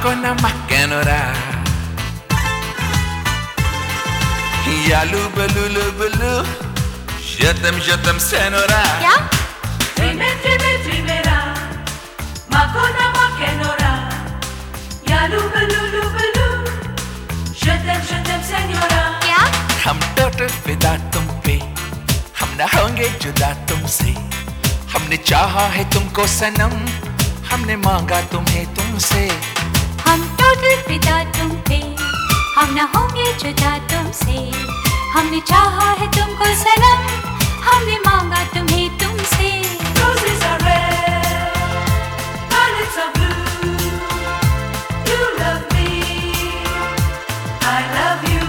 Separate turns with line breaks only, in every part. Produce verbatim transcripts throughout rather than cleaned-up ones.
Makona makenora Yalu balulu balu Jatam jatam senora
क्या?
Trime trime trimera Makona makenora Yalu balulu balu Jatam jatam senora
क्या?
हम total फिदा तुम पे हम न होंगे जुदा तुमसे हमने चाहा है तुमको सनम हमने मांगा तुम्हें तुमसे
हम टोटल फिदा तुम पे हम न होंगे जुदा तुमसे हमने चाहा है तुमको सनम हमने मांगा तुम्हें तुमसे
Roses are red Violets are blue You love me I love you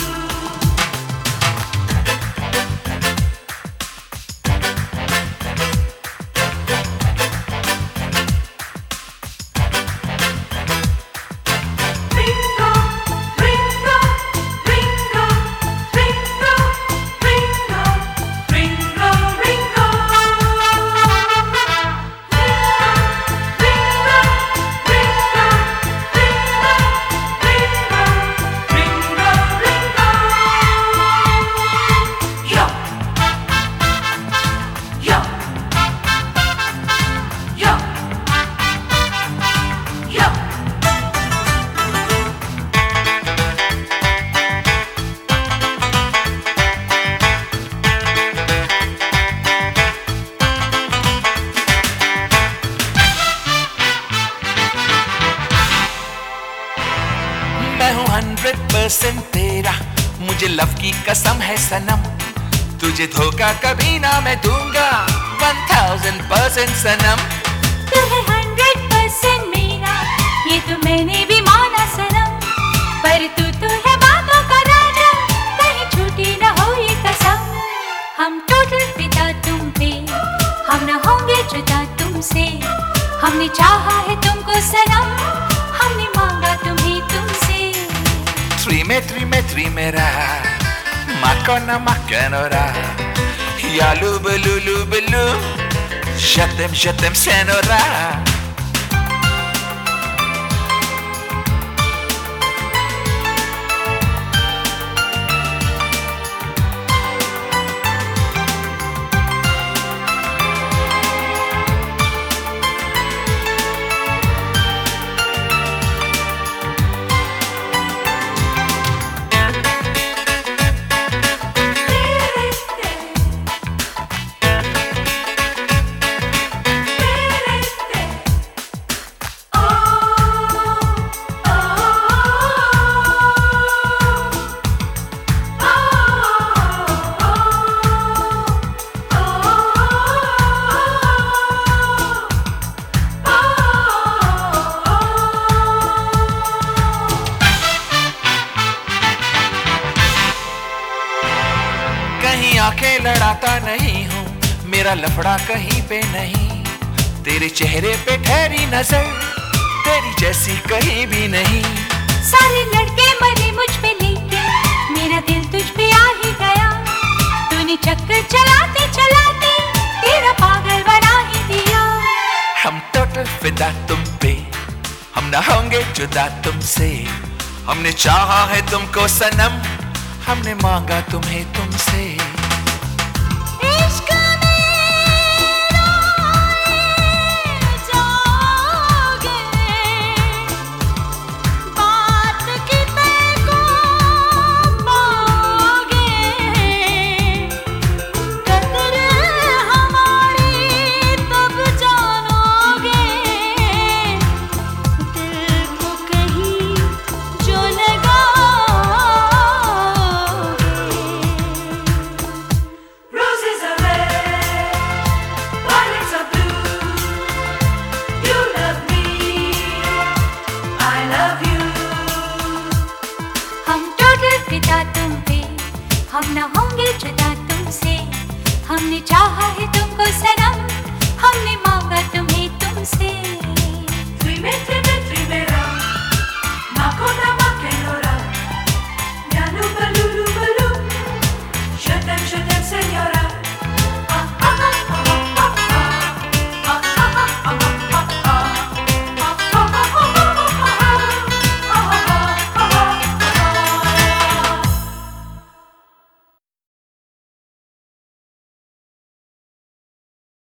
Ringo, Ringo, Ringo, Ringo, Ringo, Ringo, Ringo. Ringo, Ringo, Ringo, Ringo, Ringo, Ringo, Ringo. Yo. Yo. Yo. Yo.
मैं हूँ हंड्रेड परसेंट तेरा मुझे love की कसम है सनम तुझे धोखा कभी ना मैं दूंगा वन थाउजेंड परसेंट सनम
तू है हंड्रेड परसेंट मेरा ये तो मैंने भी माना सनम पर तू तो है बातों का राजा कहीं छूटी न हो ये कसम हम टोटल फिदा तुम पे हम न होंगे जुदा तुमसे हमने चाहा है तुमको सनम हमने मांगा तुम्हें तुमसे
Trime, trime, trimera Makona makenora Yalu balulu balu Jatam jatam senora कहीं आंखें लड़ाता नहीं हूँ मेरा लफड़ा कहीं पे नहीं तेरे चेहरे पे ठहरी नजर तेरी जैसी कहीं भी नहीं
सारे लड़के मरे मुझ पे लेके मेरा दिल तुझ पे आ ही गया तूने चक्कर चलाते चलाते तेरा पागल बना ही दिया
हम टोटल फिदा तुम पे हम न होंगे जुदा तुमसे हमने चाहा है तुमको सनम हमने मांगा तुम्हें तुमसे